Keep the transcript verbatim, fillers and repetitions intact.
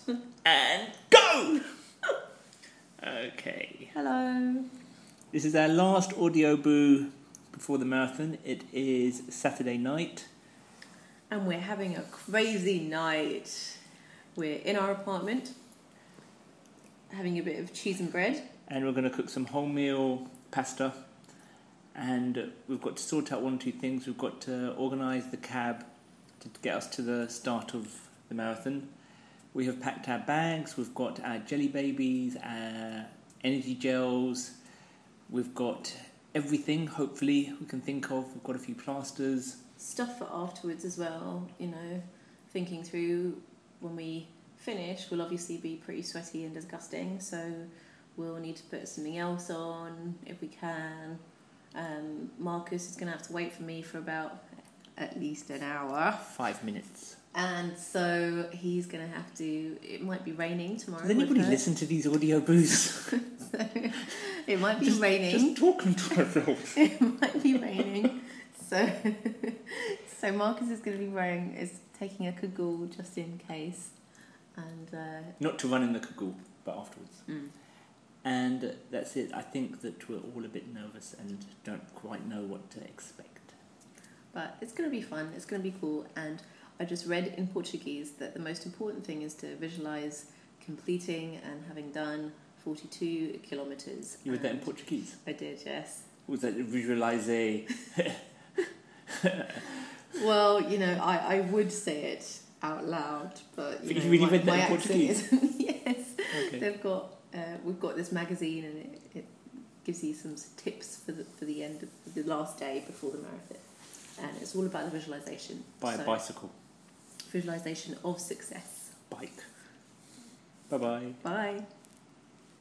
And go! Okay. Hello. This is our last audio boo before the marathon. It is Saturday night. And we're having a crazy night. We're in our apartment, having a bit of cheese and bread. And we're going to cook some wholemeal pasta. And we've got to sort out one or two things. We've got to organise the cab to get us to the start of the marathon. We have packed our bags. We've got our jelly babies, our energy gels. We've got everything, hopefully, we can think of. We've got a few plasters. Stuff for afterwards as well, you know, thinking through when we finish, we'll obviously be pretty sweaty and disgusting, so we'll need to put something else on if we can. Um, Marcus is going to have to wait for me for about at least an hour. Five minutes. And so he's going to have to... It might be raining tomorrow. Does anybody listen to these audio boos? So it might be just, raining. Just talking to ourselves. It might be raining. So so Marcus is going to be wearing... is taking a cagoule just in case. And uh, Not to run in the cagoule, but afterwards. Mm. And that's it. I think that we're all a bit nervous and don't quite know what to expect. But it's going to be fun. It's going to be cool. And I just read in Portuguese that the most important thing is to visualise completing and having done forty-two kilometres. You read that in Portuguese? I did, yes. Was that visualise a... Well, you know, I, I would say it out loud, but you, But you know, really my, read that my in accent Portuguese? isn't. Yes, Okay. they've got. Uh, we've got this magazine, and it, it gives you some tips for the for the end of the last day before the marathon, and it's all about the visualization. By so, a bicycle. Visualization of success. Bike. Bye-bye. Bye.